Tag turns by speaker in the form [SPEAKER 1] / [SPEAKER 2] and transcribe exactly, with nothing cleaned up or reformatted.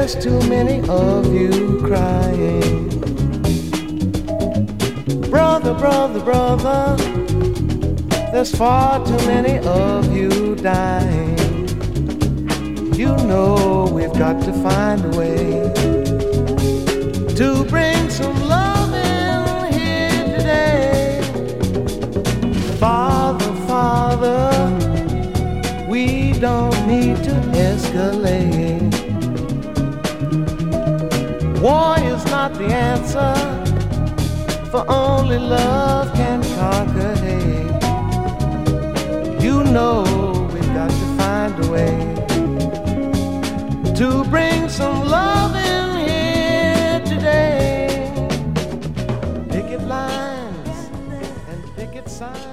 [SPEAKER 1] There's too many of you crying. Brother, brother, brother, there's far too many of you dying. You know we've got to find a way to bring some love in here today. Father, Father, we don't need to escalate. War is not the answer, for only love can conquer hate. You know we've got to find a way to bring some love in here today. Picket lines and picket signs.